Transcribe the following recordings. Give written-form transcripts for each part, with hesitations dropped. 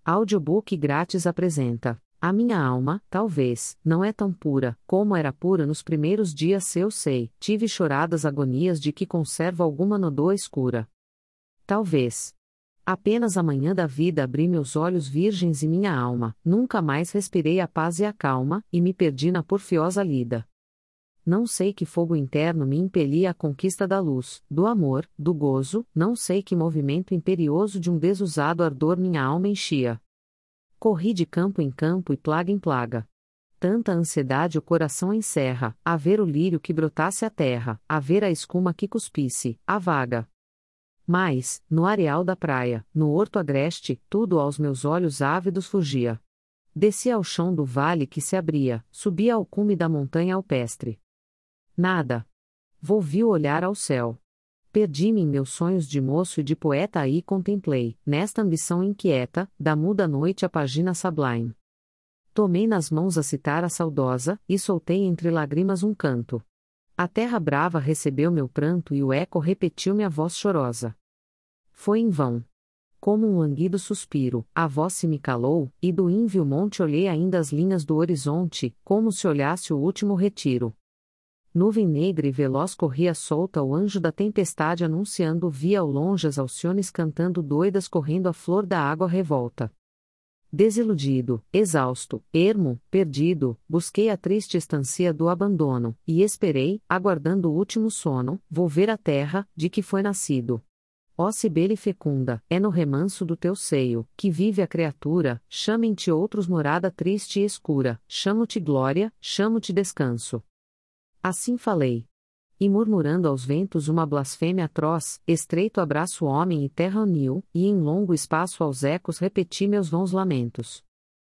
Audiobook grátis apresenta: A minha alma, talvez, não é tão pura, como era pura nos primeiros dias se eu sei, tive choradas agonias de que conservo alguma nódoa escura. Talvez. Apenas amanhã da vida abri meus olhos virgens e minha alma, nunca mais respirei a paz e a calma, e me perdi na porfiosa lida. Não sei que fogo interno me impelia à conquista da luz, do amor, do gozo, não sei que movimento imperioso de um desusado ardor minha alma enchia. Corri de campo em campo e plaga em plaga. Tanta ansiedade o coração encerra, a ver o lírio que brotasse a terra, a ver a escuma que cuspisse, a vaga. Mas, no areal da praia, no horto agreste, tudo aos meus olhos ávidos fugia. Desci ao chão do vale que se abria, subia ao cume da montanha alpestre. Nada. Volvi o olhar ao céu. Perdi-me em meus sonhos de moço e de poeta aí contemplei, nesta ambição inquieta, da muda noite a página sublime. Tomei nas mãos a citar a saudosa, e soltei entre lágrimas um canto. A terra brava recebeu meu pranto e o eco repetiu minha voz chorosa. Foi em vão. Como um languido suspiro, a voz se me calou, e do ínvio monte olhei ainda as linhas do horizonte, como se olhasse o último retiro. Nuvem negra e veloz corria solta o anjo da tempestade anunciando via ao longe as alciones cantando doidas correndo a flor da água revolta. Desiludido, exausto, ermo, perdido, busquei a triste estancia do abandono, e esperei, aguardando o último sono, volver à terra, de que foi nascido. Ó Cibele fecunda, é no remanso do teu seio, que vive a criatura, chamem-te outros morada triste e escura, chamo-te glória, chamo-te descanso. Assim falei. E murmurando aos ventos uma blasfêmia atroz, estreito abraço homem e terra uniu, e em longo espaço aos ecos repeti meus vãos lamentos.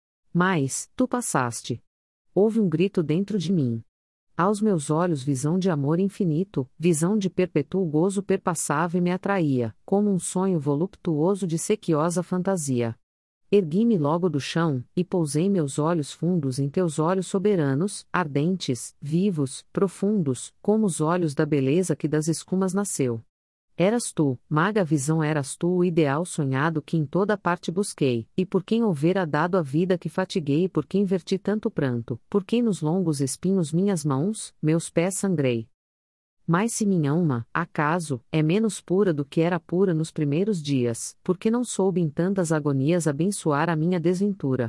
Mas, tu passaste. Houve um grito dentro de mim. Aos meus olhos visão de amor infinito, visão de perpétuo gozo perpassava e me atraía, como um sonho voluptuoso de sequiosa fantasia. Ergui-me logo do chão, e pousei meus olhos fundos em teus olhos soberanos, ardentes, vivos, profundos, como os olhos da beleza que das escumas nasceu. Eras tu, maga visão eras tu o ideal sonhado que em toda parte busquei, e por quem houvera dado a vida que fatiguei e por quem verti tanto pranto, por quem nos longos espinhos minhas mãos, meus pés sangrei. Mas se minha alma, acaso, é menos pura do que era pura nos primeiros dias, porque não soube em tantas agonias abençoar a minha desventura.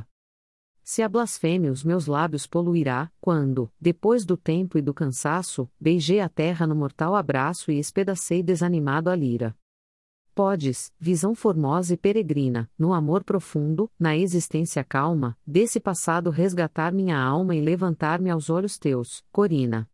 Se a blasfêmia os meus lábios poluirá, quando, depois do tempo e do cansaço, beijei a terra no mortal abraço e espedacei desanimado a lira. Podes, visão formosa e peregrina, no amor profundo, na existência calma, desse passado resgatar minha alma e levantar-me aos olhos teus, Corina.